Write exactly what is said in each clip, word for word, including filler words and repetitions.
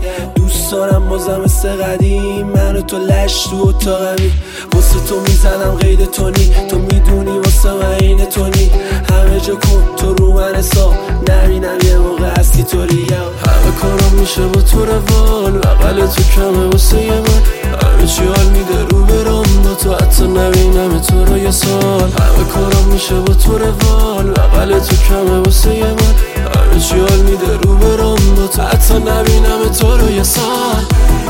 دوست دارم بازم مثل قدیم من و تو لش تو اتاقمی، واسه تو میزنم غیر تو نی، تو میدونی واسه من این تو نی، همه جا کن تو رو من حساب نبینم یه موقع هستی طوریم، همه کارم میشه با تو روال بغل تو کمه واسه یه من، همه چی حال میده رو برام با تو حتی نبینم تو رو یه سال، همه کارم میشه با تو روال بغل تو کمه واسه یه من، همه چی حال میده رو برام با تو حتی نبینم تو رو یه سال.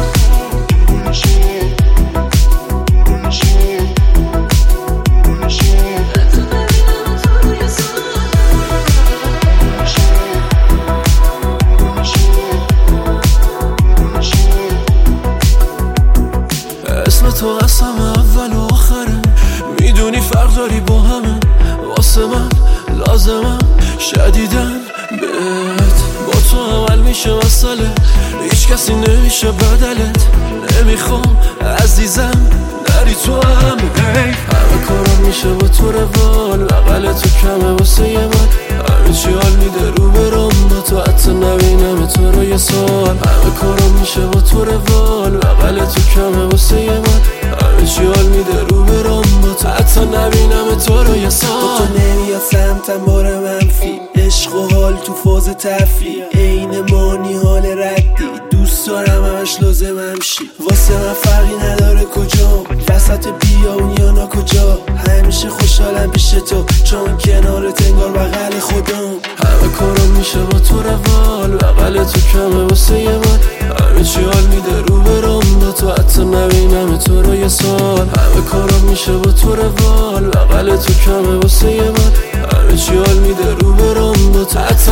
اسم تو قسم اول و آخره، میدونی فرق داری با همه، واسه من لازمم شدیدن بهت، با تو عمل میشه مسئله، هیچ کسی نمیشه بدلت، نمیخوام عزیزم نری تو هم همه کارم میشه با تو روال بغل تو کمه واسه یه من، همه چی حال میده رو برام با تو حتی نبینم تو رو یه سال، همه کارم میشه با تو روال بغل تو کمه واسه یه من، همه چی حال میده رو برام با تو حتی نبینم تو رو یه سال. با تو نمیاد سمتم بار منفی، عشق و حال تو فاز تفریح، عین مانی حال ردی، دوست دارم همش لازمم شی، واسه من فرقی نداره کجا وسط بیابون یا نا کجا، همیشه خوشحالم پیش تو چون کنارت انگار بغل خودم، همه کارم میشه با تو روال بغل تو کمه واسه یه من، همه چی حال میده رو برام با تو حتی نبینم تو رو یه سال، همه کارم میشه با تو روال بغل تو کمه واسه یه من، همه چی حال میده رو برام با تو حتی